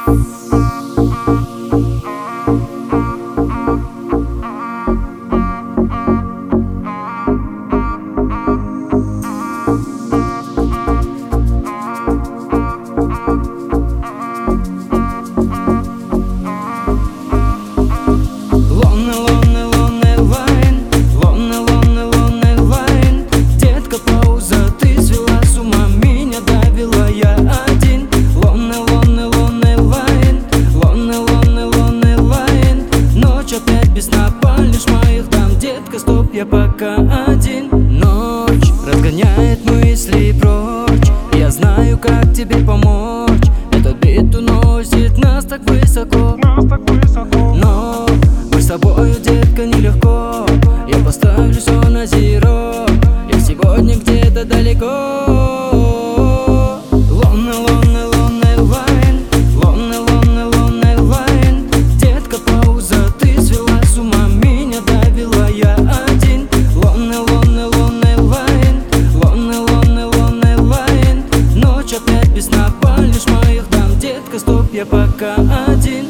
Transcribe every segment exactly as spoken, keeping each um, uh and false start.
Я пока один. Ночь разгоняет мысли прочь. Я знаю, как тебе помочь. Этот бит уносит нас так высоко, нас так высоко. Но мы с тобою, детка, нелегко. Я поставлю все на зеро. Я сегодня где-то далеко. Лунный, лунный, лунный лайн, лунный, лунный, лунный лайн. Детка, пауза, ты свела с ума, меня давила я один. Лунный, лунный, лунный лайн, лунный, лунный, лунный лайн. Ночь опять без сна, палишь моих дам. Детка, стоп, я пока один.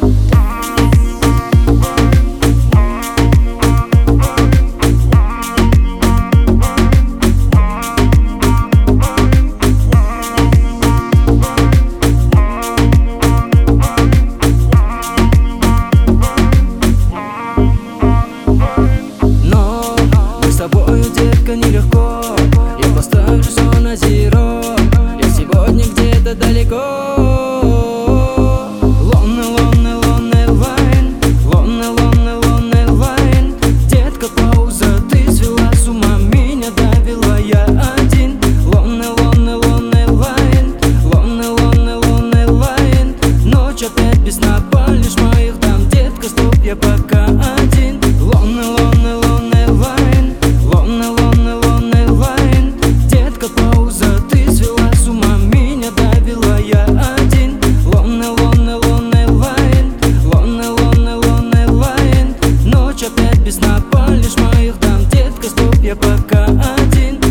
Нелегко, я поставлю все на зеро. Я сегодня где-то далеко. Лунный, лунный, лунный лайн, лунный, лунный, лунный лайн. Детка, пауза, ты свела с ума, меня давила я один. Лунный, лунный, лунный лайн, лунный, лунный, лунный лайн. Ночь опять без сна, палишь моих дам. Детка, стоп, я пока один. Лунный, лунный, лунный лайн, лунный, лунный, лунный лайн. Детка, пауза, ты свела с ума, меня давила я один. Лунный, лунный, лунный лайн, лунный, лунный, лунный лайн. Ночь опять без сна, палишь моих дам. Детка, стоп, я пока один.